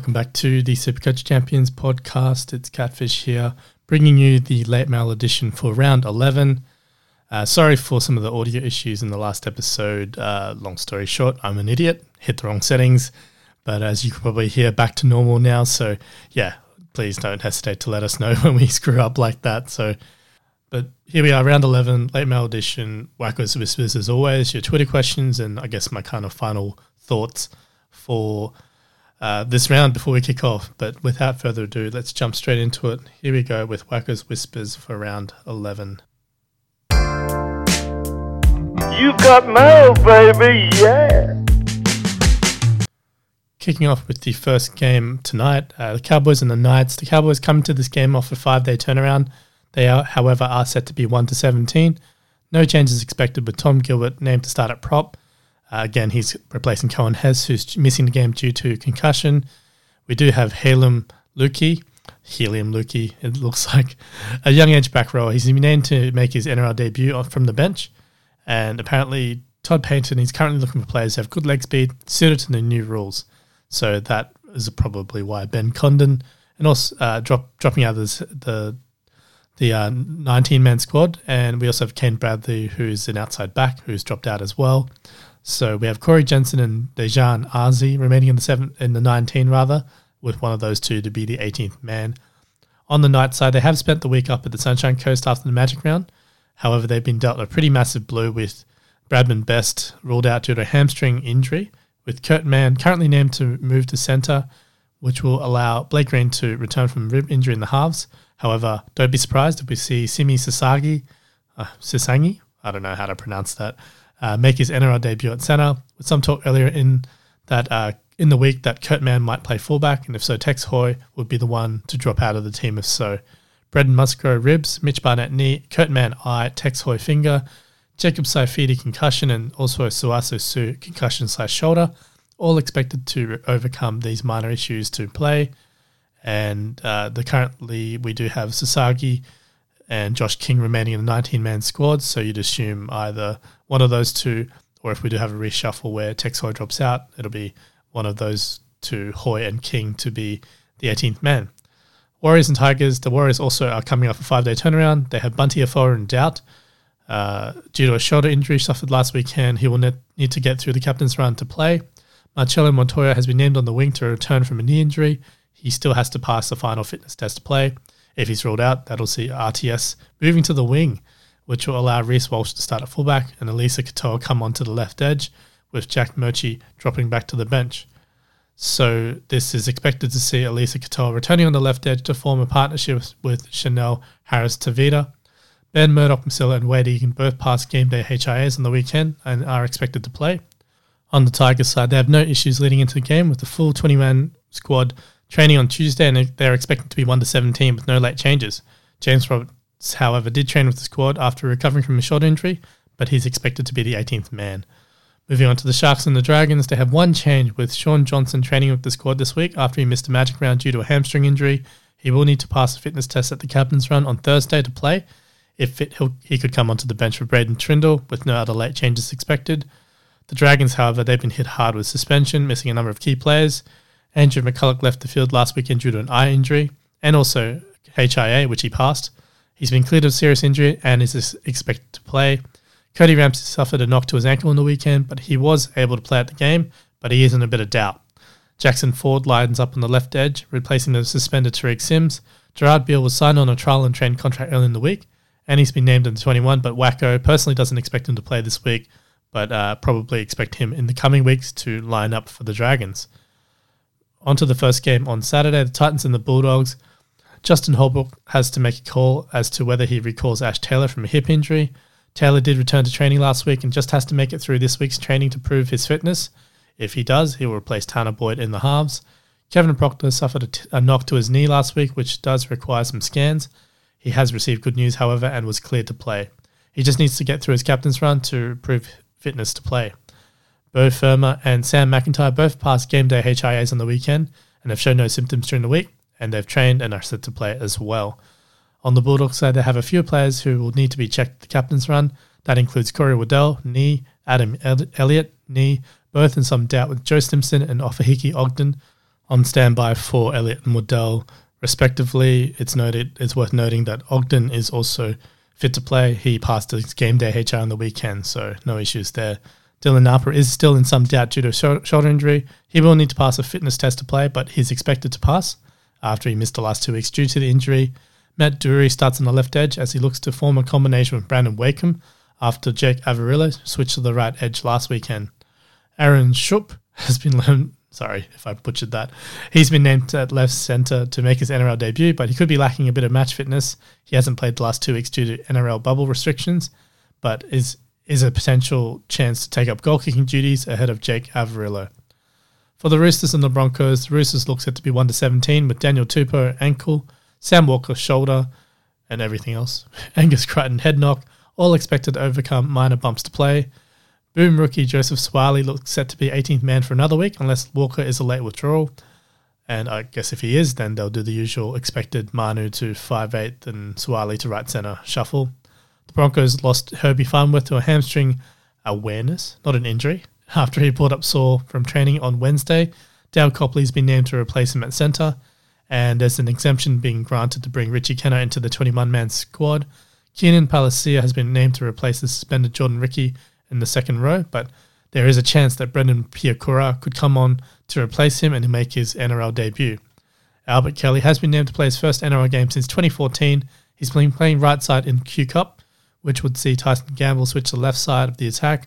Welcome back to the Supercoach Champions podcast. It's Catfish here, bringing you the late mail edition for round 11. Sorry for some of the audio issues in the last episode. Long story short, I'm an idiot, hit the wrong settings, but as you can probably hear, back to normal now. So yeah, please don't hesitate to let us know when we screw up like that. But here we are, round 11, late mail edition, Wackos Whispers as always, your Twitter questions, and I guess my kind of final thoughts for this round before we kick off. But without further ado, let's jump straight into it. Here we go with Wackos Whispers for round 11. You got mail, baby, yeah. Kicking off with the first game tonight, the Cowboys and the Knights. The Cowboys come to this game off a 5-day turnaround. They are, however, are set to be 1-17. No changes expected with Tom Gilbert named to start at prop. Again, he's replacing Cohen Hess, who's missing the game due to concussion. We do have Helium Lukey, it looks like, a young edge back rower. He's been named to make his NRL debut from the bench. And apparently, Todd Payton, he's currently looking for players who have good leg speed, suited to the new rules. So that is probably why Ben Condon, and also dropping out of the 19-man squad. And we also have Kane Bradley, who's an outside back, who's dropped out as well. So we have Corey Jensen and Dejan Arzi remaining in the 19 rather, with one of those two to be the 18th man. On the Knights side, they have spent the week up at the Sunshine Coast after the Magic round. However, they've been dealt a pretty massive blow with Bradman Best ruled out due to a hamstring injury, with Kurt Mann currently named to move to centre, which will allow Blake Green to return from rib injury in the halves. However, don't be surprised if we see Simi Sisangi, I don't know how to pronounce that, make his NRL debut at centre, with some talk earlier in the week that Kurt Mann might play fullback, and if so, Tex Hoy would be the one to drop out of the team if so. Brendan Musgrove ribs, Mitch Barnett knee, Kurt Mann eye, Tex Hoy finger, Jacob Saifidi concussion, and also Suaso Su concussion/shoulder, all expected to overcome these minor issues to play. And currently we do have Sasagi and Josh King remaining in the 19-man squad, so you'd assume either one of those two, or if we do have a reshuffle where Tex Hoy drops out, it'll be one of those two, Hoy and King, to be the 18th man. Warriors and Tigers. The Warriors also are coming off a 5-day turnaround. They have Bunty Afoa in doubt. Due to a shoulder injury suffered last weekend, he will need to get through the captain's run to play. Marcelo Montoya has been named on the wing to return from a knee injury. He still has to pass the final fitness test to play. If he's ruled out, that'll see RTS moving to the wing, which will allow Reece Walsh to start at fullback and Elisa Katoa come onto the left edge, with Jack Murchie dropping back to the bench. So this is expected to see Elisa Katoa returning on the left edge to form a partnership with Chanel Harris-Tavita. Ben Murdoch-Masila and Wade Egan both passed game day HIAs on the weekend and are expected to play. On the Tigers side, they have no issues leading into the game, with the full 20-man squad training on Tuesday, and they're expected to be 1-17 with no late changes. James Roberts, however, did train with the squad after recovering from a shoulder injury, but he's expected to be the 18th man. Moving on to the Sharks and the Dragons, they have one change, with Sean Johnson training with the squad this week after he missed a Magic round due to a hamstring injury. He will need to pass a fitness test at the captain's run on Thursday to play. If fit, he could come onto the bench for Braden Trindle, with no other late changes expected. The Dragons, however, they've been hit hard with suspension, missing a number of key players. Andrew McCulloch left the field last weekend due to an eye injury, and also HIA, which he passed. He's been cleared of serious injury and is expected to play. Cody Ramsey suffered a knock to his ankle on the weekend, but he was able to play at the game, but he is in a bit of doubt. Jackson Ford lines up on the left edge, replacing the suspended Tariq Sims. Gerard Beale was signed on a trial and train contract early in the week, and he's been named in the 21, but Wacko personally doesn't expect him to play this week, but probably expect him in the coming weeks to line up for the Dragons. On to the first game on Saturday, the Titans and the Bulldogs. Justin Holbrook has to make a call as to whether he recalls Ash Taylor from a hip injury. Taylor did return to training last week and just has to make it through this week's training to prove his fitness. If he does, he will replace Tanner Boyd in the halves. Kevin Proctor suffered a knock to his knee last week, which does require some scans. He has received good news, however, and was cleared to play. He just needs to get through his captain's run to prove fitness to play. Bo Firma and Sam McIntyre both passed game day HIAs on the weekend and have shown no symptoms during the week, and they've trained and are set to play as well. On the Bulldogs side, they have a few players who will need to be checked at the captain's run. That includes Corey Waddell, knee, Adam Elliott, knee, both in some doubt with Joe Stimson and Ofahiki Ogden. On standby for Elliott and Waddell, respectively. It's worth noting that Ogden is also fit to play. He passed his game day HR on the weekend, so no issues there. Dylan Napa is still in some doubt due to shoulder injury. He will need to pass a fitness test to play, but he's expected to pass after he missed the last 2 weeks due to the injury. Matt Dury starts on the left edge as he looks to form a combination with Brandon Wakeham after Jake Avarillo switched to the right edge last weekend. Aaron Schupp has been sorry if I butchered that. He's been named at left centre to make his NRL debut, but he could be lacking a bit of match fitness. He hasn't played the last 2 weeks due to NRL bubble restrictions, but is a potential chance to take up goal-kicking duties ahead of Jake Avarillo. For the Roosters and the Broncos, the Roosters look set to be 1-17 with Daniel Tupou ankle, Sam Walker shoulder, and everything else. Angus Crichton head knock, all expected to overcome minor bumps to play. Boom rookie Joseph Suaalii looks set to be 18th man for another week unless Walker is a late withdrawal. And I guess if he is, then they'll do the usual expected Manu to 5'8" and Suaalii to right centre shuffle. The Broncos lost Herbie Farnworth to a hamstring awareness, not an injury, after he pulled up sore from training on Wednesday. Dale Copley's been named to replace him at centre, and there's an exemption being granted to bring Richie Kenner into the 21-man squad. Keenan Palacia has been named to replace the suspended Jordan Ricky in the second row, but there is a chance that Brendan Piakura could come on to replace him and make his NRL debut. Albert Kelly has been named to play his first NRL game since 2014. He's been playing right side in Q Cup, which would see Tyson Gamble switch to the left side of the attack.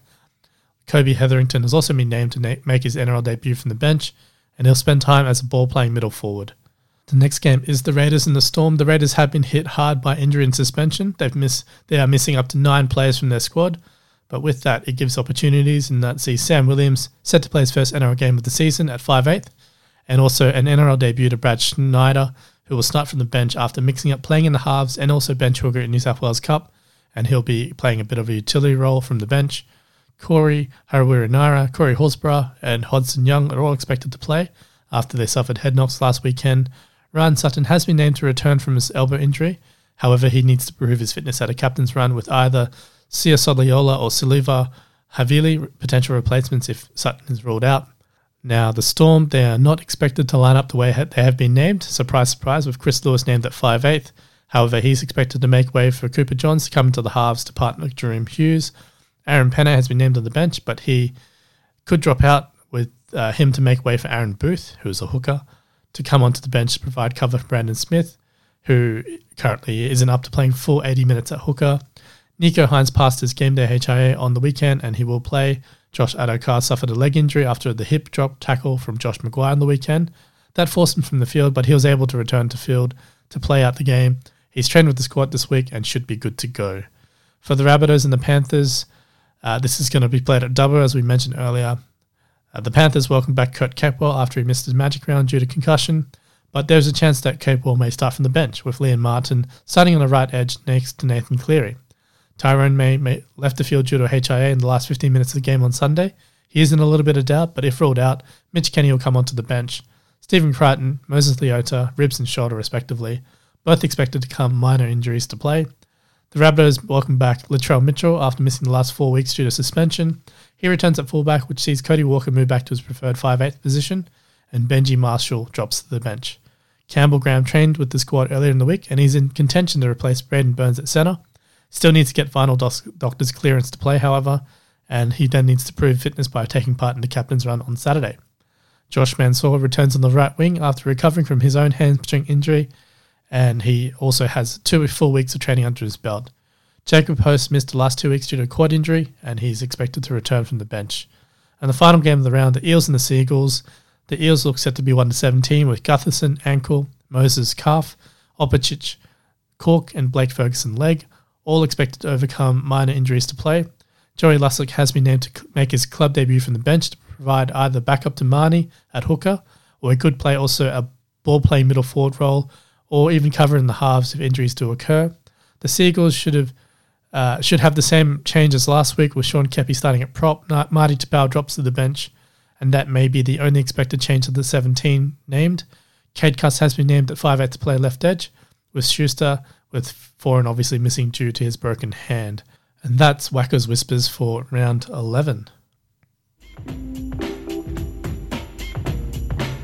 Kobe Hetherington has also been named to make his NRL debut from the bench, and he'll spend time as a ball-playing middle forward. The next game is the Raiders and the Storm. The Raiders have been hit hard by injury and suspension. They are missing up to 9 players from their squad, but with that, it gives opportunities, and that sees Sam Williams set to play his first NRL game of the season at 5'8", and also an NRL debut to Brad Schneider, who will start from the bench after mixing up playing in the halves and also bench hooker in New South Wales Cup, and he'll be playing a bit of a utility role from the bench. Corey Harawira-Naera, Corey Horsburgh, and Hodson Young are all expected to play after they suffered head knocks last weekend. Ryan Sutton has been named to return from his elbow injury. However, he needs to prove his fitness at a captain's run with either Sia Soliola or Siliva Havili, potential replacements if Sutton is ruled out. Now, the Storm, they are not expected to line up the way they have been named. Surprise, surprise, with Chris Lewis named at 5'8". However, he's expected to make way for Cooper Johns to come into the halves to partner with Jerome Hughes. Aaron Penner has been named on the bench, but he could drop out with him to make way for Aaron Booth, who is a hooker, to come onto the bench to provide cover for Brandon Smith, who currently isn't up to playing full 80 minutes at hooker. Nico Hines passed his game day HIA on the weekend and he will play. Josh Adokar suffered a leg injury after the hip drop tackle from Josh Maguire on the weekend. That forced him from the field, but he was able to return to field to play out the game. He's trained with the squad this week and should be good to go. For the Rabbitohs and the Panthers, this is going to be played at Dubbo, as we mentioned earlier. The Panthers welcome back Kurt Capewell after he missed his magic round due to concussion, but there's a chance that Capewell may start from the bench, with Liam Martin starting on the right edge next to Nathan Cleary. Tyrone May left the field due to HIA in the last 15 minutes of the game on Sunday. He is in a little bit of doubt, but if ruled out, Mitch Kenny will come onto the bench. Stephen Crichton, Moses Leota, ribs and shoulder respectively, both expected to come minor injuries to play. The Rabbitohs welcome back Latrell Mitchell after missing the last 4 weeks due to suspension. He returns at fullback, which sees Cody Walker move back to his preferred 5'8" position, and Benji Marshall drops to the bench. Campbell Graham trained with the squad earlier in the week, and he's in contention to replace Braden Burns at centre. Still needs to get final doctor's clearance to play, however, and he then needs to prove fitness by taking part in the captain's run on Saturday. Josh Mansour returns on the right wing after recovering from his own hamstring injury, and he also has 2 full weeks of training under his belt. Jacob Host missed the last 2 weeks due to a quad injury, and he's expected to return from the bench. And the final game of the round, the Eels and the Seagulls. The Eels look set to be 1-17 with Gutherson, ankle, Moses, calf, Opicic, cork, and Blake Ferguson, leg, all expected to overcome minor injuries to play. Joey Lussick has been named to make his club debut from the bench to provide either backup to Marnie at hooker, or he could play also a ball-playing middle forward role, or even cover in the halves if injuries do occur. The Seagulls should have the same change as last week, with Sean Keppie starting at prop. Marty Tapau drops to the bench, and that may be the only expected change of the 17 named. Cade Cuss has been named at 5'8" to play left edge, with Schuster with Foran obviously missing due to his broken hand. And that's Wacko's Whispers for round 11.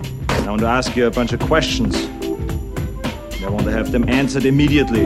I want to ask you a bunch of questions. I want to have them answered immediately.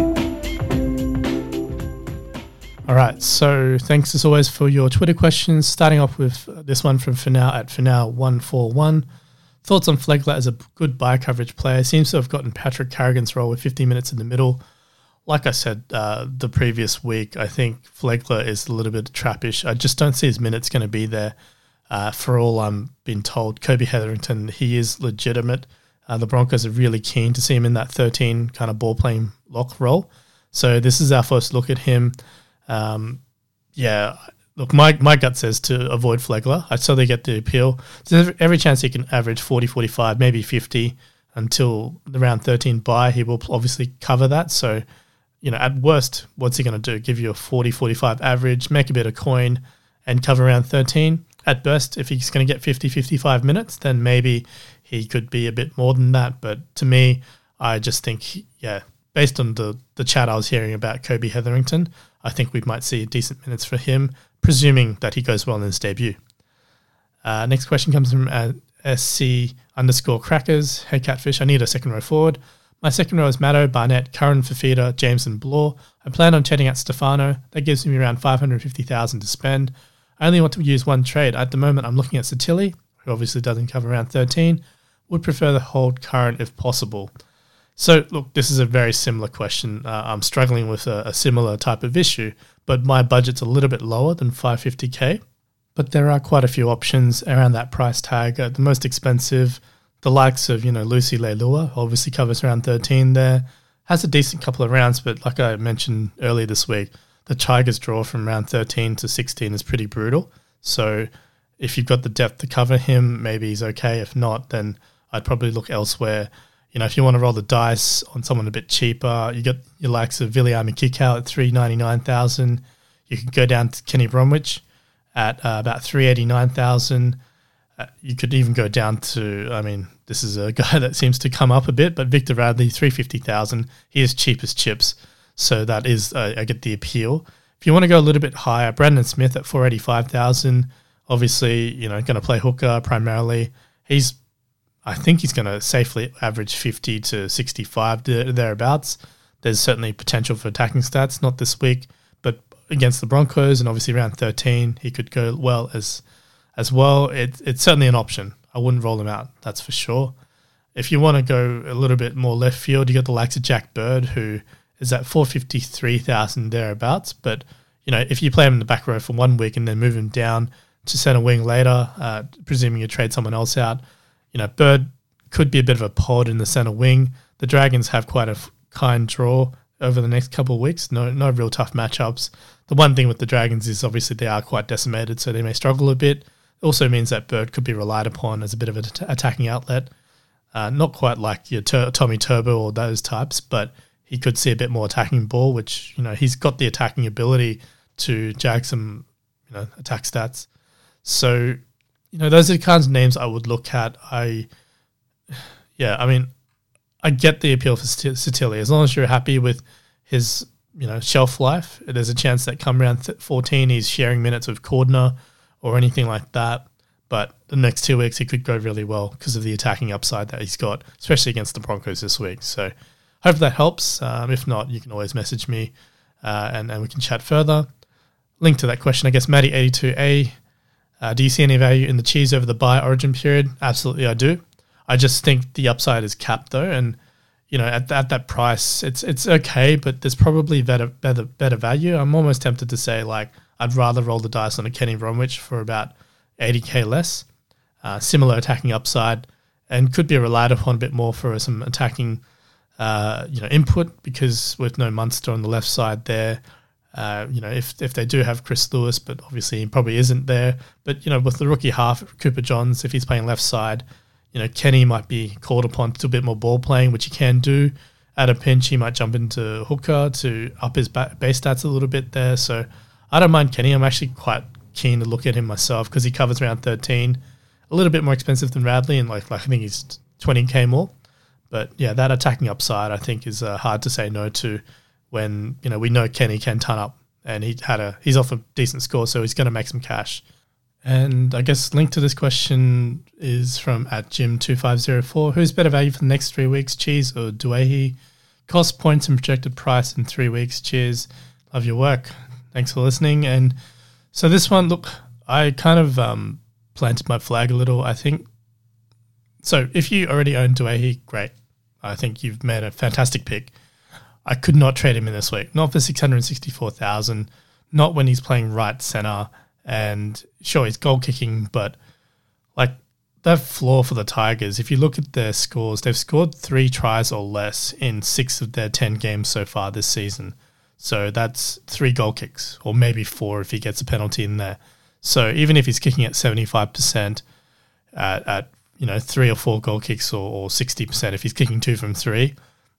All right, so thanks as always for your Twitter questions. Starting off with this one from Finau at Finau141. Thoughts on Flegler as a good buy coverage player? Seems to have gotten Patrick Carrigan's role with 50 minutes in the middle. Like I said the previous week, I think Flegler is a little bit trappish. I just don't see his minutes going to be there. For all I'm being told, Kobe Hetherington, he is legitimate. The Broncos are really keen to see him in that 13 kind of ball-playing lock role. So this is our first look at him. Look, my gut says to avoid Flegler. I saw they get the appeal. There's every chance he can average 40, 45, maybe 50 until the round 13 bye. He will obviously cover that. So, at worst, what's he going to do? Give you a 40, 45 average, make a bit of coin, and cover round 13? At best, if he's going to get 50, 55 minutes, then maybe he could be a bit more than that. But to me, I just think, based on the chat I was hearing about Kobe Hetherington, I think we might see decent minutes for him, presuming that he goes well in his debut. Next question comes from SC_crackers. Hey, Catfish, I need a second row forward. My second row is Matto, Barnett, Curran, Fafita, James and Blore. I plan on chatting at Stefano. That gives me around $550,000 to spend. I only want to use one trade. At the moment, I'm looking at Satilli, who obviously doesn't cover around 13. Would prefer to hold Curran if possible. So, look, this is a very similar question. I'm struggling with a similar type of issue, but my budget's a little bit lower than $550K. But there are quite a few options around that price tag. The most expensive, the likes of, Lucy Leilua, obviously covers around 13 there. Has a decent couple of rounds, but like I mentioned earlier this week, the Tigers draw from round 13 to 16 is pretty brutal. So if you've got the depth to cover him, maybe he's okay. If not, then I'd probably look elsewhere. If you want to roll the dice on someone a bit cheaper, you got your likes of Viliami Kikau at $399,000. You could go down to Kenny Bromwich at about $389,000. You could even go down to, this is a guy that seems to come up a bit, but Victor Radley, $350,000. He is cheap as chips. So that is, I get the appeal. If you want to go a little bit higher, Brandon Smith at $485,000. Obviously, going to play hooker primarily. I think he's going to safely average 50 to 65 thereabouts. There's certainly potential for attacking stats, not this week, but against the Broncos and obviously round 13, he could go well as well. It's certainly an option. I wouldn't roll him out, that's for sure. If you want to go a little bit more left field, you got the likes of Jack Bird, who is at $453,000 thereabouts. But, if you play him in the back row for 1 week and then move him down to center wing later, presuming you trade someone else out, Bird could be a bit of a pod in the center wing. The Dragons have quite a kind draw over the next couple of weeks. No real tough matchups. The one thing with the Dragons is obviously they are quite decimated, so they may struggle a bit. It also means that Bird could be relied upon as a bit of an attacking outlet. Not quite like your Tommy Turbo or those types, but he could see a bit more attacking ball, which, he's got the attacking ability to jag some, attack stats. So, those are the kinds of names I would look at. I get the appeal for Satilli. As long as you're happy with his, shelf life, there's a chance that come round 14 he's sharing minutes with Cordner or anything like that. But the next 2 weeks he could go really well because of the attacking upside that he's got, especially against the Broncos this week. So hope that helps. If not, you can always message me and we can chat further. Link to that question, I guess, Matty82A. Do you see any value in the cheese over the buy origin period? Absolutely, I do. I just think the upside is capped though, and at that price, it's okay, but there's probably better value. I'm almost tempted to say I'd rather roll the dice on a Kenny Bromwich for about $80K less, similar attacking upside, and could be relied upon a bit more for some attacking, input because with no Munster on the left side there. If they do have Chris Lewis, but obviously he probably isn't there. But, with the rookie half, Cooper Johns, if he's playing left side, Kenny might be called upon to do a bit more ball playing, which he can do. At a pinch, he might jump into hooker to up his base stats a little bit there. So I don't mind Kenny. I'm actually quite keen to look at him myself because he covers around 13. A little bit more expensive than Radley, and I think he's 20K more. But, yeah, that attacking upside I think is hard to say no to. When we know Kenny can ton up, and he's off a decent score, so he's going to make some cash. And I guess linked to this question is from @Jim2504. Who's better value for the next 3 weeks, Cheese or Duehi? Cost, points, and projected price in 3 weeks. Cheers. Love your work. Thanks for listening. And so this one, look, I kind of planted my flag a little. I think, so if you already own Duehi, great. I think you've made a fantastic pick. I could not trade him in this week. Not for 664,000. Not when he's playing right center. And sure, he's goal kicking, but like that floor for the Tigers, if you look at their scores, they've scored 3 tries or less in 6 of their 10 games so far this season. So that's 3 goal kicks, or maybe 4 if he gets a penalty in there. So even if he's kicking at 75% at 3 or 4 goal kicks, or 60% if he's kicking 2 from 3,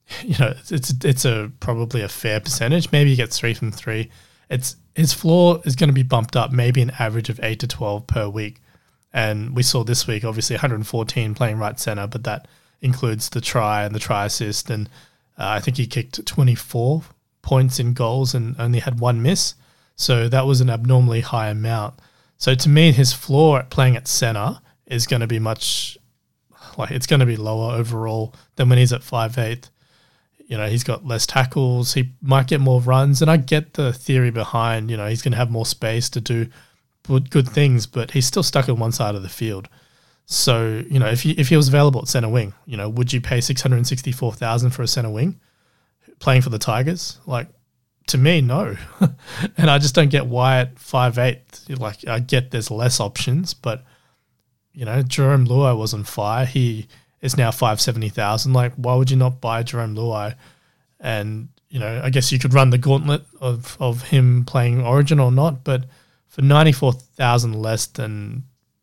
it's probably a fair percentage. Maybe he gets 3 from 3. His floor is going to be bumped up, maybe an average of 8 to 12 per week. And we saw this week, obviously, 114 playing right center, but that includes the try and the try assist. And I think he kicked 24 points in goals and only had 1 miss. So that was an abnormally high amount. So to me, his floor at playing at center is going to be it's going to be lower overall than when he's at 5'8". He's got less tackles. He might get more runs. And I get the theory behind, he's going to have more space to do good things, but he's still stuck on one side of the field. So, if he was available at center wing, would you pay 664,000 for a center wing playing for the Tigers? Like, to me, no. And I just don't get why at 5'8", I get there's less options, but, Jerome Luai was on fire. He is now 570,000. Like, why would you not buy Jerome Luai? And, I guess you could run the gauntlet of him playing Origin or not, but for 94,000 less than,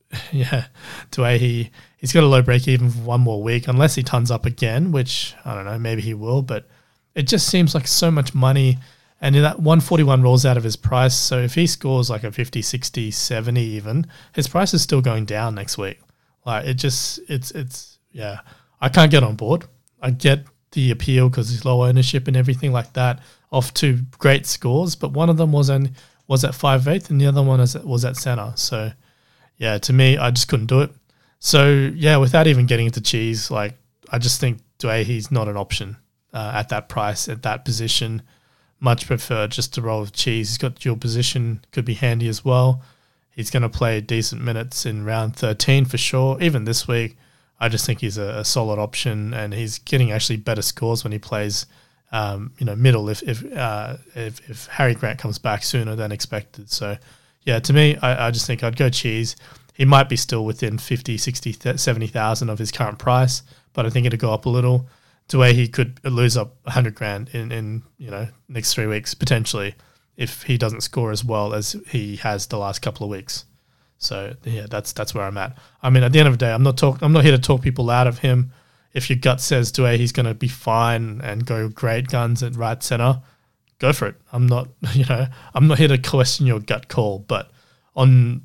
Duehi, he's got a low break even for 1 more week, unless he tons up again, which, I don't know, maybe he will, but it just seems like so much money. And that 141 rolls out of his price. So if he scores like a 50, 60, 70 even, his price is still going down next week. Like, I can't get on board. I get the appeal because he's low ownership and everything like that, off 2 great scores, but one of them was at 5'8", and the other one was at center. So, yeah, to me, I just couldn't do it. So, yeah, without even getting into Cheese, I just think Duehi's not an option at that price, at that position. Much prefer just to roll with Cheese. He's got dual position, could be handy as well. He's going to play decent minutes in round 13 for sure. Even this week, I just think he's a solid option, and he's getting actually better scores when he plays, middle if Harry Grant comes back sooner than expected. So, yeah, to me, I just think I'd go Cheese. He might be still within 50, 60, 70,000 of his current price, but I think it'll go up a little. To where he could lose up 100 grand in next 3 weeks potentially if he doesn't score as well as he has the last couple of weeks. So yeah, that's where I'm at. I mean, at the end of the day, I'm not here to talk people out of him. If your gut says to he's going to be fine and go great guns at right center, go for it. I'm not here to question your gut call, but I'm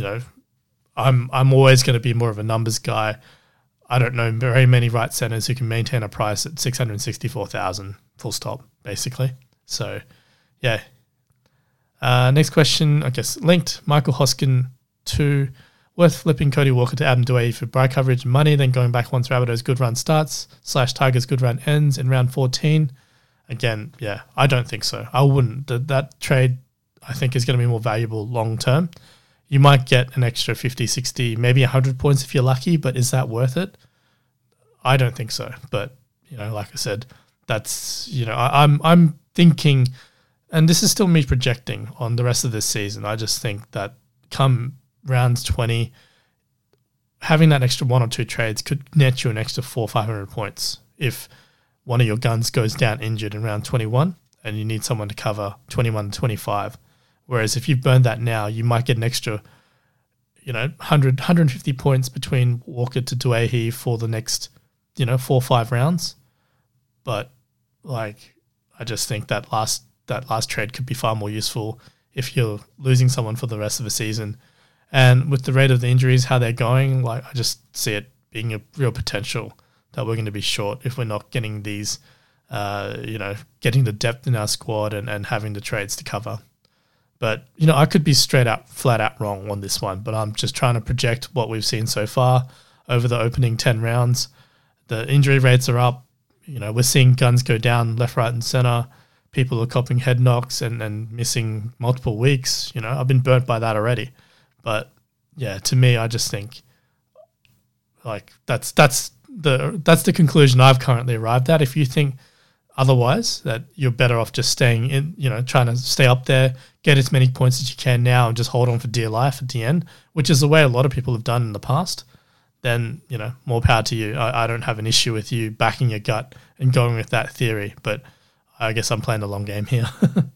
always going to be more of a numbers guy. I don't know very many right centers who can maintain a price at 664,000, full stop, basically. So, yeah. Next question, I guess, linked. Michael Hoskin, 2. Worth flipping Cody Walker to Adam Duehi for buy coverage and money, then going back once Rabbitoh's good run starts / Tigers' good run ends in round 14. Again, yeah, I don't think so. I wouldn't. That trade, I think, is going to be more valuable long term. You might get an extra 50, 60, maybe 100 points if you're lucky, but is that worth it? I don't think so. But, like I said, that's, I'm thinking, and this is still me projecting on the rest of this season. I just think that come rounds 20, having that extra 1 or 2 trades could net you an extra 400 or 500 points if one of your guns goes down injured in round 21 and you need someone to cover 21 to 25. Whereas if you've burned that now, you might get an extra, 100, 150 points between Walker to Duehi for the next, 4 or 5 rounds. But I just think that last trade could be far more useful if you're losing someone for the rest of the season. And with the rate of the injuries, how they're going, I just see it being a real potential that we're going to be short if we're not getting these, getting the depth in our squad and having the trades to cover. But, I could be flat out wrong on this one, but I'm just trying to project what we've seen so far over the opening 10 rounds. The injury rates are up. We're seeing guns go down left, right, and center. People are copping head knocks and missing multiple weeks. I've been burnt by that already. But, yeah, to me, I just think that's the conclusion I've currently arrived at. If you think otherwise, that you're better off just staying in, trying to stay up there, get as many points as you can now and just hold on for dear life at the end, which is the way a lot of people have done in the past, then, more power to you. I don't have an issue with you backing your gut and going with that theory, but I guess I'm playing the long game here.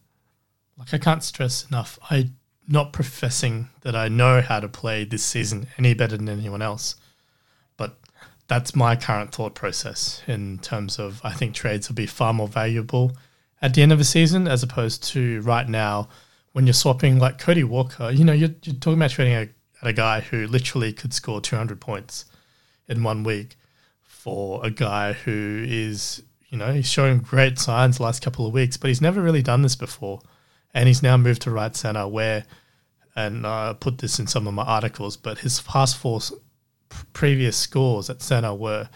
I can't stress enough, I'm not professing that I know how to play this season any better than anyone else, but that's my current thought process in terms of I think trades will be far more valuable at the end of the season as opposed to right now when you're swapping like Cody Walker. You're talking about trading at a guy who literally could score 200 points in 1 week for a guy who is, he's showing great signs the last couple of weeks, but he's never really done this before. And he's now moved to right center and I put this in some of my articles, but his past 4 previous scores at center were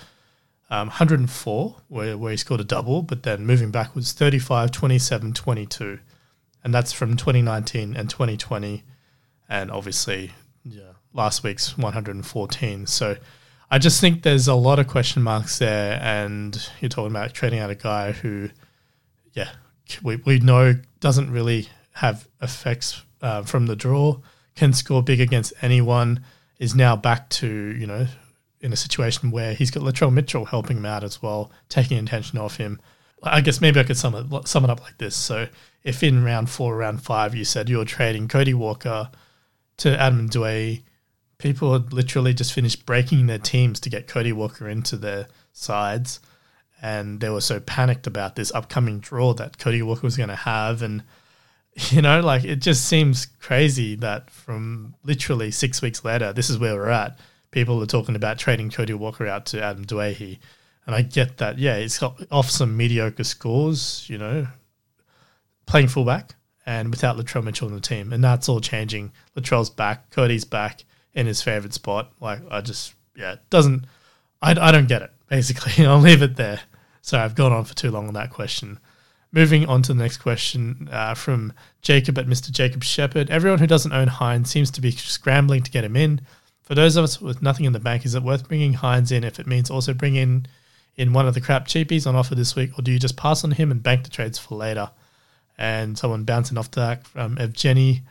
104, where he scored a double, but then moving backwards 35, 27, 22. And that's from 2019 and 2020. And obviously, last week's 114. So I just think there's a lot of question marks there. And you're talking about trading out a guy who, we know doesn't really have effects from the draw, can score big against anyone, is now back to, in a situation where he's got Latrell Mitchell helping him out as well, taking attention off him. I guess maybe I could sum it up like this. So if in round 4, round 5, you said you were trading Cody Walker to Adam Dway, people had literally just finished breaking their teams to get Cody Walker into their sides, and they were so panicked about this upcoming draw that Cody Walker was going to have. And, it just seems crazy that from literally 6 weeks later, this is where we're at. People are talking about trading Cody Walker out to Adam Dway. And I get that, he's got off some mediocre scores, playing fullback and without Latrell Mitchell in the team. And that's all changing. Latrell's back, Cody's back in his favourite spot. I don't get it, basically. I'll leave it there. Sorry, I've gone on for too long on that question. Moving on to the next question from Jacob at Mr. Jacob Shepherd. Everyone who doesn't own Hines seems to be scrambling to get him in. For those of us with nothing in the bank, is it worth bringing Hines in if it means also bringing in one of the crap cheapies on offer this week, or do you just pass on him and bank the trades for later? And someone bouncing off that from Evgeny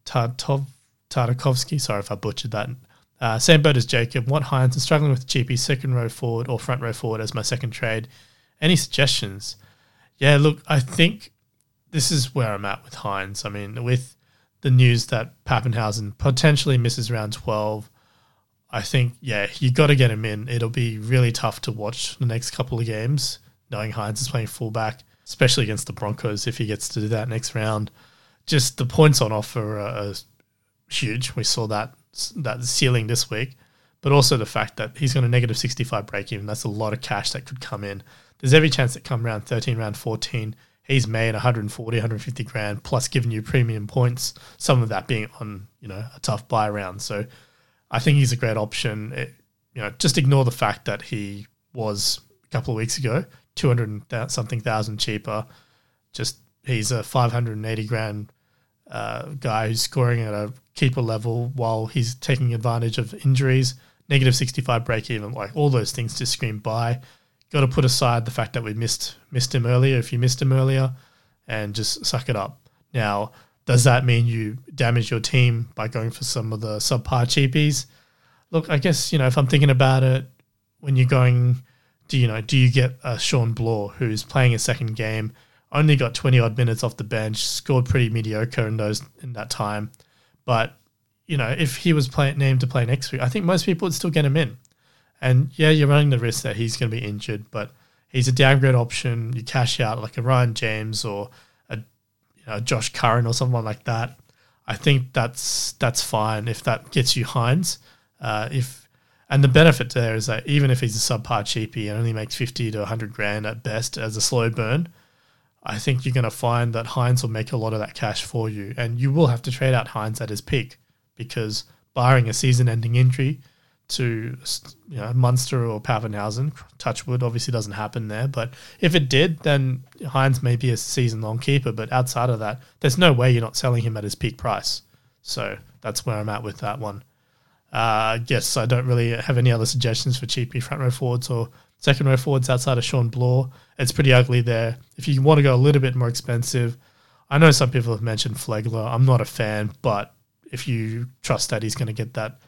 Tartakovsky. Sorry if I butchered that. Same boat as Jacob. Want Hines and struggling with cheapie second row forward or front row forward as my second trade. Any suggestions? Yeah, look, I think this is where I'm at with Hines. I mean, with the news that Pappenhausen potentially misses round 12, I think, you got to get him in. It'll be really tough to watch the next couple of games, knowing Hines is playing fullback, especially against the Broncos if he gets to do that next round. Just the points on offer are huge. We saw that ceiling this week, but also the fact that he's got a negative 65 break even. That's a lot of cash that could come in. There's every chance that come round 13, round 14, he's made 140, 150 grand plus giving you premium points, some of that being on, a tough buy round. So I think he's a great option. Just ignore the fact that he was a couple of weeks ago 200 something thousand cheaper. Just he's a 580 grand guy who's scoring at a keeper level while he's taking advantage of injuries, negative 65 break even, like all those things just scream buy. Got to put aside the fact that we missed him earlier, if you missed him earlier, and just suck it up. Now, does that mean you damage your team by going for some of the subpar cheapies? Look, I guess, if I'm thinking about it, when you're going, do you get a Sean Bloor who's playing a second game, only got 20-odd minutes off the bench, scored pretty mediocre in that time. But, if he was named to play next week, I think most people would still get him in. And, you're running the risk that he's going to be injured, but he's a downgrade option. You cash out like a Ryan James or a Josh Curran or someone like that. I think that's fine if that gets you Hines. And the benefit there is that even if he's a subpar cheapie and only makes 50 to 100 grand at best as a slow burn, I think you're going to find that Hines will make a lot of that cash for you, and you will have to trade out Hines at his peak because barring a season-ending injury to Munster or Papenhuyzen, touch wood, obviously doesn't happen there, but if it did, then Hines may be a season-long keeper, but outside of that, there's no way you're not selling him at his peak price. So that's where I'm at with that one. Yes, I don't really have any other suggestions for cheapy front row forwards or second row forwards outside of Sean Bloor. It's pretty ugly there. If you want to go a little bit more expensive, I know some people have mentioned Flegler. I'm not a fan, but if you trust that he's going to get that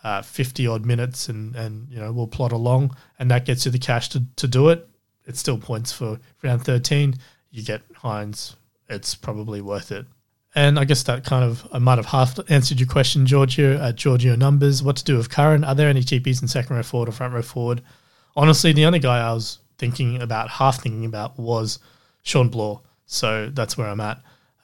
50 odd minutes and we'll plot along and that gets you the cash to do it, it's still points for round 13. You get Hines. It's probably worth it. And I guess that I might have half answered your question, Giorgio, at Giorgio Numbers. What to do with Curran? Are there any cheapies in second row forward or front row forward? Honestly, the only guy I was half thinking about was Sean Bloor. So that's where I'm at.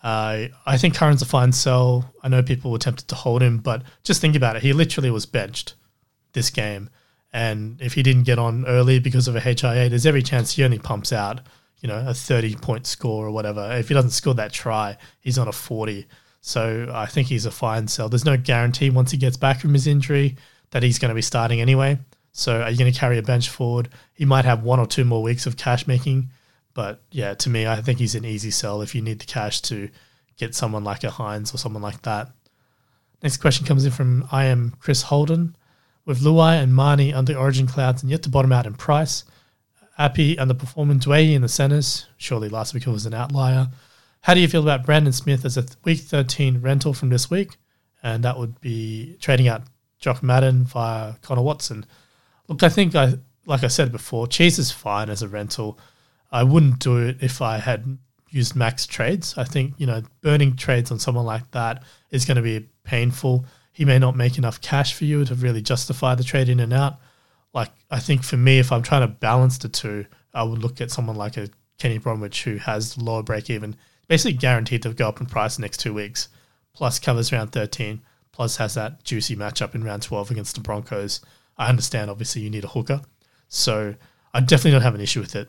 I think Curran's a fine sell. I know people were tempted to hold him, but just think about it. He literally was benched this game. And if he didn't get on early because of a HIA, there's every chance he only pumps out a 30-point score or whatever. If he doesn't score that try, he's on a 40. So I think he's a fine sell. There's no guarantee once he gets back from his injury that he's going to be starting anyway. So are you going to carry a bench forward? He might have 1 or 2 more weeks of cash making. But yeah, to me, I think he's an easy sell if you need the cash to get someone like a Hines or someone like that. Next question comes in from I am Chris Holden. With Luai and Marnie under Origin clouds and yet to bottom out in price, Appy underperforming Dwayne in the centres. Surely last week it was an outlier. How do you feel about Brandon Smith as a week 13 rental from this week? And that would be trading out Jock Madden via Connor Watson. Look, I think, like I said before, Cheese is fine as a rental. I wouldn't do it if I had used max trades. I think, burning trades on someone like that is going to be painful. He may not make enough cash for you to really justify the trade in and out. Like, I think for me, if I'm trying to balance the two, I would look at someone like a Kenny Bromwich who has lower break even, basically guaranteed to go up in price the next 2 weeks, plus covers round 13, plus has that juicy matchup in round 12 against the Broncos. I understand, obviously, you need a hooker. So I definitely don't have an issue with it.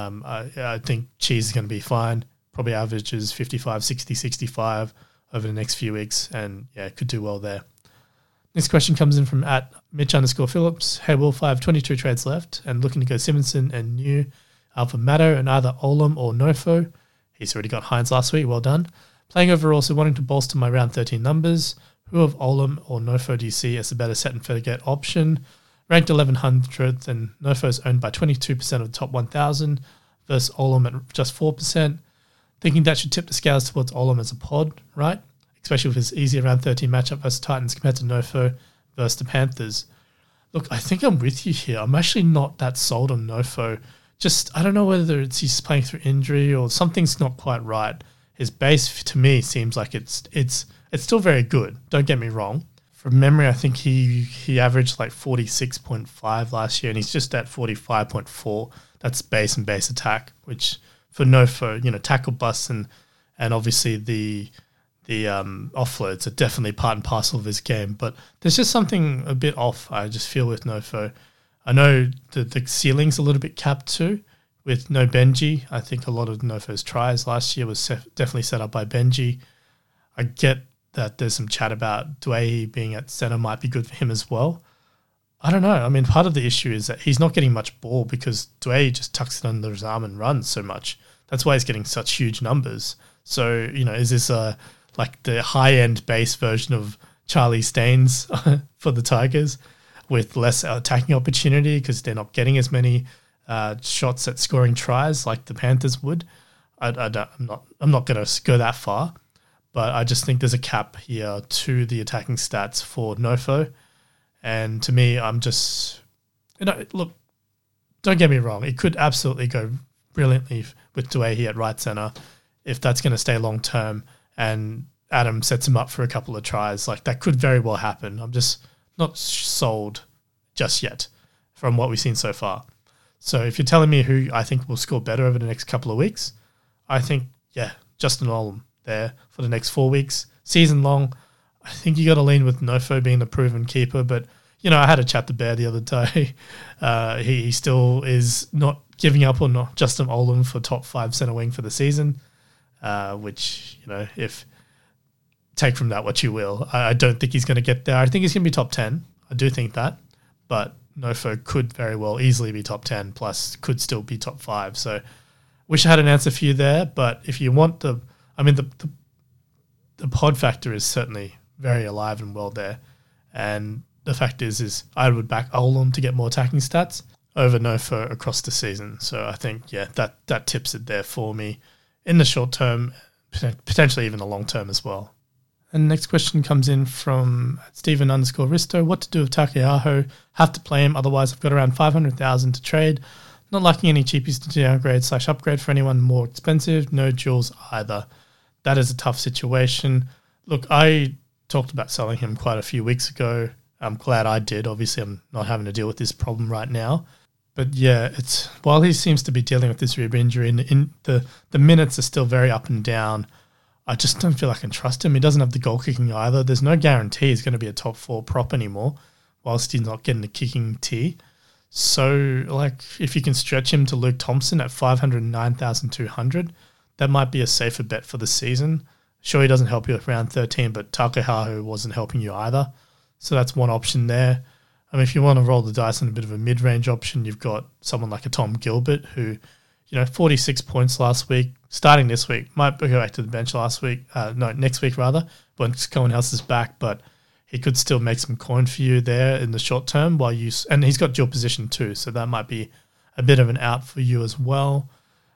I think Cheese is going to be fine. Probably averages 55, 60, 65 over the next few weeks. And yeah, could do well there. Next question comes in from at Mitch_Phillips. Hey, Wolf, I have 22 trades left and looking to go Simonson and New Alpha Matto and either Olam or Nofo. He's already got Hines last week. Well done. Playing overall, so wanting to bolster my round 13 numbers. Who of Olam or Nofo do you see as a better set and forget option? Ranked 1100th and Nofo's owned by 22% of the top 1,000 versus Olam at just 4%. Thinking that should tip the scales towards Olam as a pod, right? Especially with his easy round 13 matchup versus Titans compared to Nofo versus the Panthers. Look, I think I'm with you here. I'm actually not that sold on Nofo. I don't know whether he's playing through injury or something's not quite right. His base, to me, seems like it's still very good. Don't get me wrong. From memory, I think he averaged like 46.5 last year, and he's just at 45.4. That's base and base attack, which for Nofo, tackle busts and obviously the offloads are definitely part and parcel of his game. But there's just something a bit off, I just feel, with Nofo. I know the ceiling's a little bit capped too with no Benji. I think a lot of Nofo's tries last year was definitely set up by Benji. I get that there's some chat about Dwayne being at centre might be good for him as well. I don't know. I mean, part of the issue is that he's not getting much ball because Dwayne just tucks it under his arm and runs so much. That's why he's getting such huge numbers. So, is this like the high-end base version of Charlie Staines for the Tigers with less attacking opportunity because they're not getting as many shots at scoring tries like the Panthers would? I'm not going to go that far. But I just think there's a cap here to the attacking stats for Nofo. And to me, I'm just... look, don't get me wrong. It could absolutely go brilliantly with Dwayne at right centre if that's going to stay long-term and Adam sets him up for a couple of tries. Like, that could very well happen. I'm just not sold just yet from what we've seen so far. So if you're telling me who I think will score better over the next couple of weeks, I think, Justin Olam there for the next 4 weeks. Season long, I think you got to lean with Nofo being the proven keeper, but I had a chat to Bear the other day. He still is not giving up on Justin Olam for top 5 centre wing for the season, which, if take from that what you will. I don't think he's going to get there. I think he's going to be top 10. I do think that. But Nofo could very well easily be top 10, plus could still be top 5. So wish I had an answer for you there. But if you want the pod factor is certainly very alive and well there. And the fact is I would back Olam to get more attacking stats over Nofo across the season. So I think, that tips it there for me in the short term, potentially even the long term as well. And the next question comes in from Stephen_Risto. What to do with Takeaho? Have to play him, otherwise I've got around 500,000 to trade. Not liking any cheapies to downgrade/upgrade for anyone more expensive. No duels either. That is a tough situation. Look, I talked about selling him quite a few weeks ago. I'm glad I did. Obviously, I'm not having to deal with this problem right now. But yeah, while he seems to be dealing with this rib injury, and the minutes are still very up and down, I just don't feel I can trust him. He doesn't have the goal kicking either. There's no guarantee he's going to be a top 4 prop anymore, whilst he's not getting the kicking tee. So, if you can stretch him to Luke Thompson at 509,200, that might be a safer bet for the season. Sure, he doesn't help you at round 13, but Takeaho wasn't helping you either. So that's one option there. If you want to roll the dice on a bit of a mid-range option, you've got someone like a Tom Gilbert who, 46 points last week, starting this week, might go back to the bench next week rather, once Cohen House is back, but he could still make some coin for you there in the short term and he's got dual position too, so that might be a bit of an out for you as well.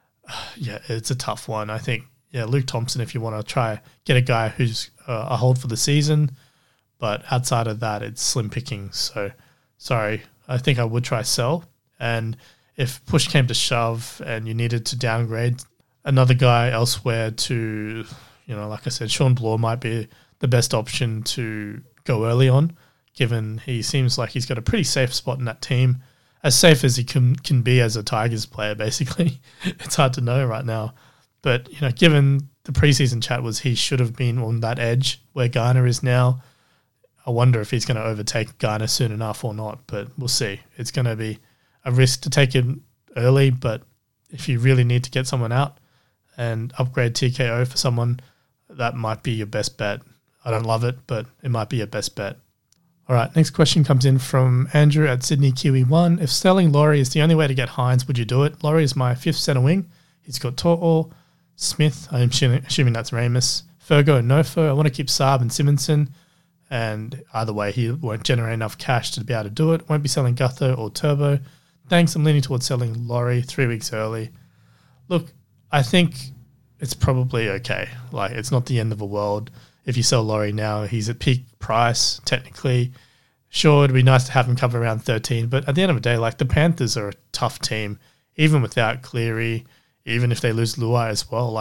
Yeah, it's a tough one. I think, Luke Thompson, if you want to try get a guy who's a hold for the season, but outside of that, it's slim pickings. So, sorry, I think I would try sell. And if push came to shove and you needed to downgrade another guy elsewhere to, like I said, Sean Bloor might be the best option to go early on, given he seems like he's got a pretty safe spot in that team. As safe as he can be as a Tigers player, basically. It's hard to know right now. But, given the preseason chat was he should have been on that edge where Garner is now, I wonder if he's going to overtake Garner soon enough or not, but we'll see. It's going to be a risk to take him early, but if you really need to get someone out and upgrade TKO for someone, that might be your best bet. I don't love it, but it might be your best bet. All right, next question comes in from Andrew at Sydney Kiwi 1. If selling Laurie is the only way to get Hines, would you do it? Laurie is my 5th centre wing. He's got To'o, Smith, I'm assuming that's Ramus, Fergo and Nofo. I want to keep Saab and Simonson. And either way, he won't generate enough cash to be able to do it. Won't be selling Gutho or Turbo. Thanks, I'm leaning towards selling Laurie 3 weeks early. Look, I think it's probably okay. It's not the end of the world. If you sell Laurie now, he's at peak price, technically. Sure, it'd be nice to have him cover around 13, but at the end of the day, the Panthers are a tough team, even without Cleary, even if they lose Luai as well.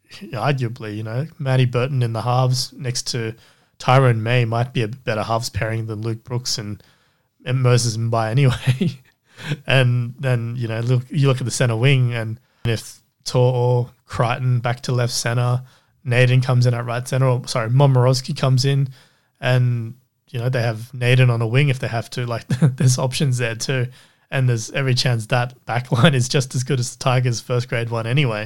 Arguably, Matty Burton in the halves next to Tyrone May might be a better halves pairing than Luke Brooks and Moses Mbai anyway. And then, you look at the centre wing, and if To'o, Crichton back to left centre, Naden comes in at right centre, Momorowski comes in, and, they have Naden on a wing if they have to. There's options there too. And there's every chance that backline is just as good as the Tigers' first grade one anyway.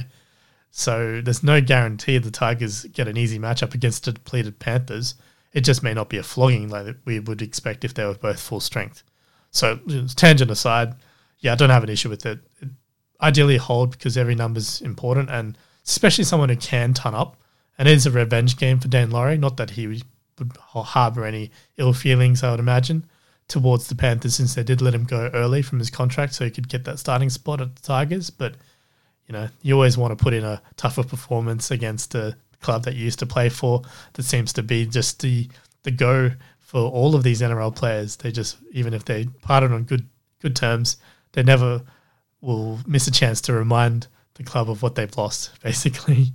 So there's no guarantee the Tigers get an easy matchup against the depleted Panthers. It just may not be a flogging like we would expect if they were both full strength. So tangent aside, I don't have an issue with it. Ideally hold because every number's important, and especially someone who can ton up. And it is a revenge game for Dan Laurie. Not that he would harbour any ill feelings, I would imagine, towards the Panthers, since they did let him go early from his contract so he could get that starting spot at the Tigers. But, you always want to put in a tougher performance against a club that you used to play for that seems to be just the go for all of these NRL players. They just, even if they parted on good terms, they never will miss a chance to remind the club of what they've lost, basically.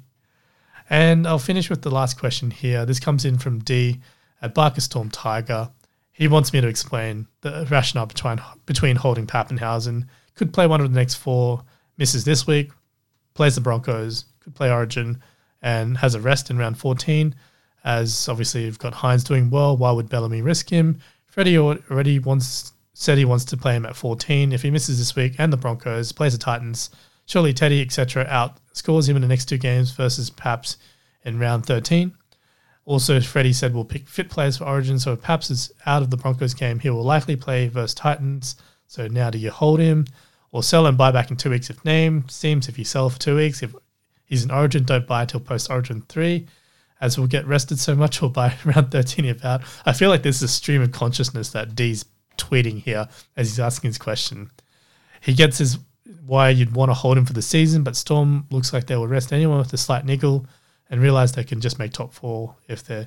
And I'll finish with the last question here. This comes in from D at Barker Storm Tiger. He wants me to explain the rationale between holding Pappenhausen. Could play one of the next 4, misses this week, plays the Broncos, could play Origin, and has a rest in round 14. as obviously you've got Hines doing well. Why would Bellamy risk him? Freddie already said he wants to play him at 14. If he misses this week and the Broncos, plays the Titans, surely Teddy, etc. outscores him in the next 2 games versus Paps in round 13. Also, Freddie said we'll pick fit players for Origin, so if Paps is out of the Broncos game, he will likely play versus Titans. So now do you hold him or sell and buy back in 2 weeks if named? Seems if you sell for 2 weeks, if he's in Origin, don't buy till post-Origin 3. As we'll get rested so much, we'll buy around 13 if out. I feel like this is a stream of consciousness that D's tweeting here as he's asking his question. He gets his why you'd want to hold him for the season, but Storm looks like they will rest anyone with a slight niggle and realize they can just make top 4 if they're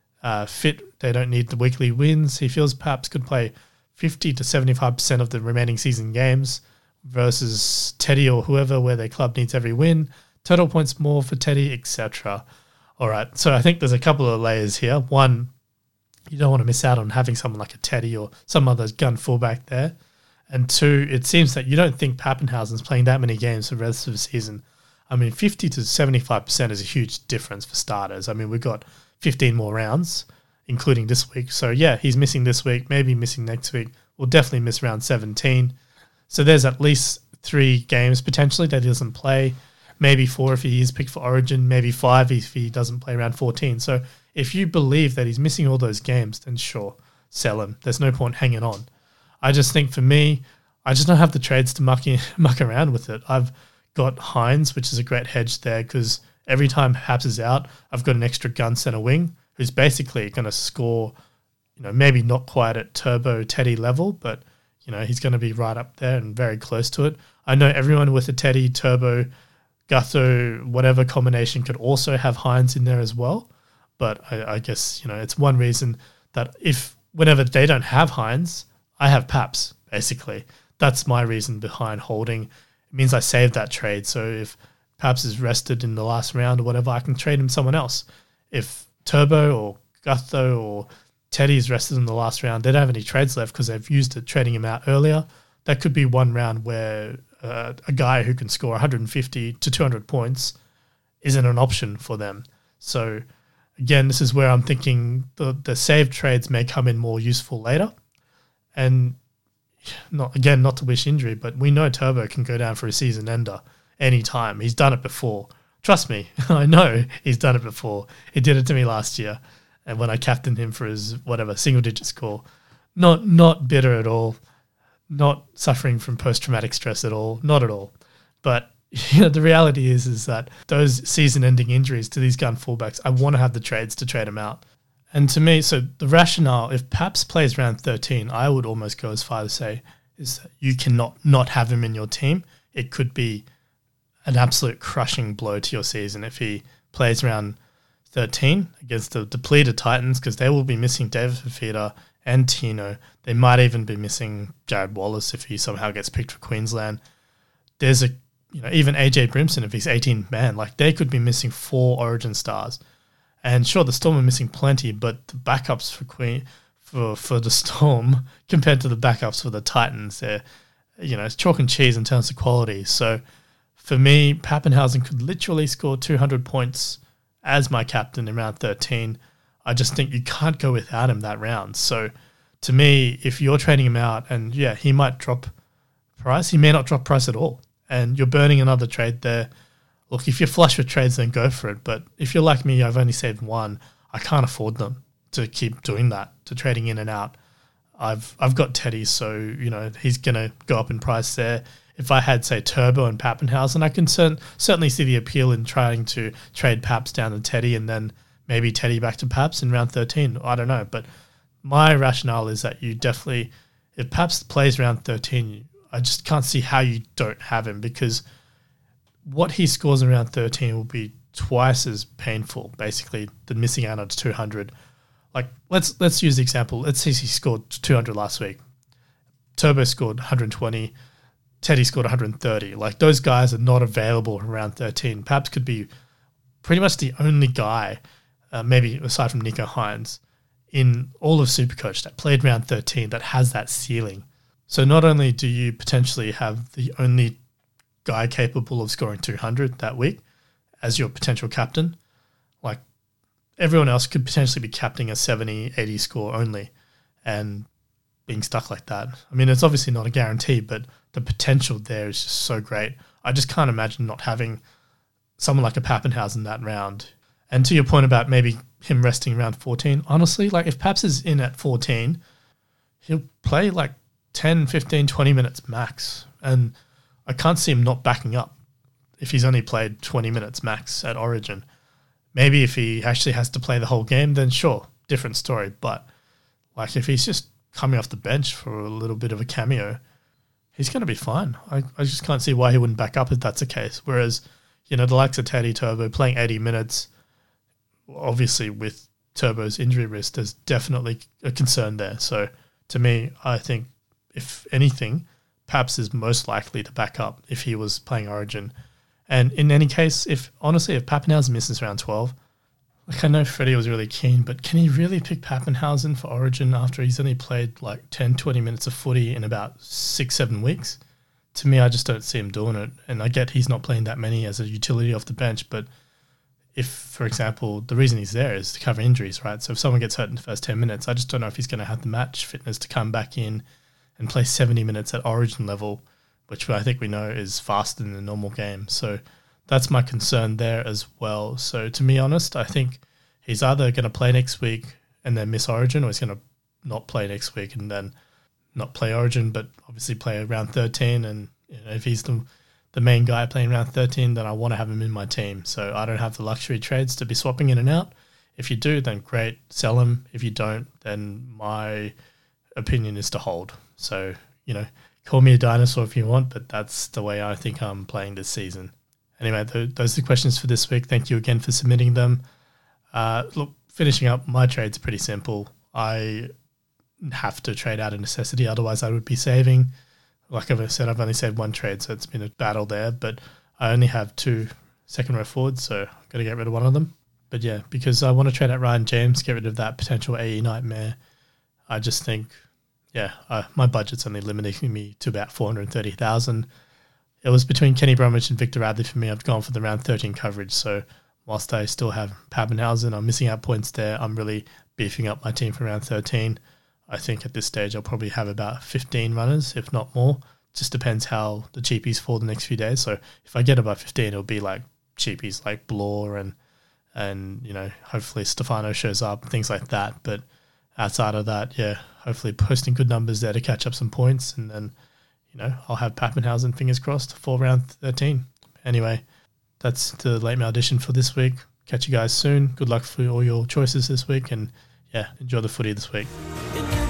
fit. They don't need the weekly wins. He feels Paps could play 50 to 75% of the remaining season games versus Teddy or whoever where their club needs every win. Total points more for Teddy, etc. All right, so I think there's a couple of layers here. One, you don't want to miss out on having someone like a Teddy or some other gun fullback there. And 2, it seems that you don't think Pappenhausen's playing that many games for the rest of the season. I mean, 50 to 75% is a huge difference for starters. I mean, we've got 15 more rounds, including this week. So, yeah, he's missing this week, maybe missing next week. We'll definitely miss round 17. So there's at least 3 games potentially that he doesn't play. Maybe 4 if he is picked for Origin. Maybe 5 if he doesn't play round 14. So if you believe that he's missing all those games, then sure, sell him. There's no point hanging on. I just think for me, I just don't have the trades to muck around with it. I've got Hines, which is a great hedge there because every time Haps is out, I've got an extra gun center wing who's basically going to score, maybe not quite at Turbo Teddy level, but, he's going to be right up there and very close to it. I know everyone with a Teddy, Turbo, Gutho, whatever combination could also have Hines in there as well. But I guess, it's one reason that whenever they don't have Hines, I have Paps, basically. That's my reason behind holding. It means I saved that trade. So if Paps is rested in the last round or whatever, I can trade him someone else. If Turbo or Gutho or Teddy is rested in the last round, they don't have any trades left because they've used it trading him out earlier. That could be one round where a guy who can score 150 to 200 points isn't an option for them. So again, this is where I'm thinking the saved trades may come in more useful later. And not to wish injury, but we know Turbo can go down for a season ender anytime. He's done it before. Trust me, I know he's done it before. He did it to me last year, and when I captained him for his single-digit score. Not bitter at all, not suffering from post-traumatic stress at all, not at all. But the reality is that those season-ending injuries to these gun fullbacks, I want to have the trades to trade them out. And to me, so the rationale, if Paps plays round 13, I would almost go as far as say is that you cannot not have him in your team. It could be an absolute crushing blow to your season if he plays round 13 against the depleted Titans because they will be missing David Fifita and Tino. They might even be missing Jared Wallace if he somehow gets picked for Queensland. There's even AJ Brimson if he's 18-man, like they could be missing 4 Origin stars. And sure, the Storm are missing plenty, but the backups for the Storm compared to the backups for the Titans, they're, it's chalk and cheese in terms of quality. So for me, Pappenhausen could literally score 200 points as my captain in round 13. I just think you can't go without him that round. So to me, if you're trading him out and he might drop price, he may not drop price at all. And you're burning another trade there. Look, if you're flush with trades, then go for it. But if you're like me, I've only saved 1. I can't afford them to keep doing that, to trading in and out. I've got Teddy, so, he's going to go up in price there. If I had, say, Turbo and Pappenhausen, I can certainly see the appeal in trying to trade Paps down to Teddy and then maybe Teddy back to Paps in round 13. I don't know. But my rationale is that you definitely, if Paps plays round 13, I just can't see how you don't have him because what he scores in round 13 will be twice as painful, basically, than missing out on 200. Like, let's use the example. Let's say he scored 200 last week. Turbo scored 120. Teddy scored 130. Like, those guys are not available in round 13. Paps could be pretty much the only guy, maybe aside from Nico Hines, in all of Supercoach that played round 13 that has that ceiling. So not only do you potentially have the only guy capable of scoring 200 that week as your potential captain, like everyone else could potentially be captaining a 70, 80 score only and being stuck like that. I mean, it's obviously not a guarantee, but the potential there is just so great. I just can't imagine not having someone like a Pappenhausen in that round. And to your point about maybe him resting around 14, honestly, like if Paps is in at 14, he'll play like 10, 15, 20 minutes max. And I can't see him not backing up if he's only played 20 minutes max at Origin. Maybe if he actually has to play the whole game, then sure, different story. But like if he's just coming off the bench for a little bit of a cameo, he's going to be fine. I just can't see why he wouldn't back up if that's the case. Whereas, you know, the likes of Teddy Turbo playing 80 minutes, obviously with Turbo's injury risk, there's definitely a concern there. So to me, I think if anything, Paps is most likely to back up if he was playing Origin. And in any case, if Pappenhausen misses round 12, like I know Freddie was really keen, but can he really pick Pappenhausen for Origin after he's only played like 10, 20 minutes of footy in about 6-7 weeks? To me, I just don't see him doing it. And I get he's not playing that many as a utility off the bench, but if, for example, the reason he's there is to cover injuries, right? So if someone gets hurt in the first 10 minutes, I just don't know if he's going to have the match fitness to come back in and play 70 minutes at Origin level, which I think we know is faster than the normal game. So that's my concern there as well. So to be honest, I think he's either going to play next week and then miss Origin, or he's going to not play next week and then not play Origin, but obviously play around 13. And you know, if he's the main guy playing around 13, then I want to have him in my team. So I don't have the luxury trades to be swapping in and out. If you do, then great, sell him. If you don't, then my opinion is to hold. So, you know, call me a dinosaur if you want, but that's the way I think I'm playing this season. Anyway, those are the questions for this week. Thank you again for submitting them. Look, finishing up, my trade's pretty simple. I have to trade out of necessity, otherwise I would be saving. Like I've said, I've only saved one trade, so it's been a battle there, but I only have 2 second row forwards, so I've got to get rid of one of them. But yeah, because I want to trade out Ryan James, get rid of that potential AE nightmare, I just think, my budget's only limiting me to about 430,000. It was between Kenny Bromwich and Victor Radley for me. I've gone for the round 13 coverage, so whilst I still have Pappenhausen, I'm missing out points there. I'm really beefing up my team for round 13. I think at this stage I'll probably have about 15 runners, if not more. Just depends how the cheapies fall the next few days. So if I get above 15, it'll be like cheapies like Blore and you know, hopefully Stefano shows up, things like that. But outside of that, yeah, hopefully posting good numbers there to catch up some points. And then, you know, I'll have Pappenhausen, fingers crossed, for round 13. Anyway, that's the late mail edition for this week. Catch you guys soon. Good luck for all your choices this week. And yeah, enjoy the footy this week.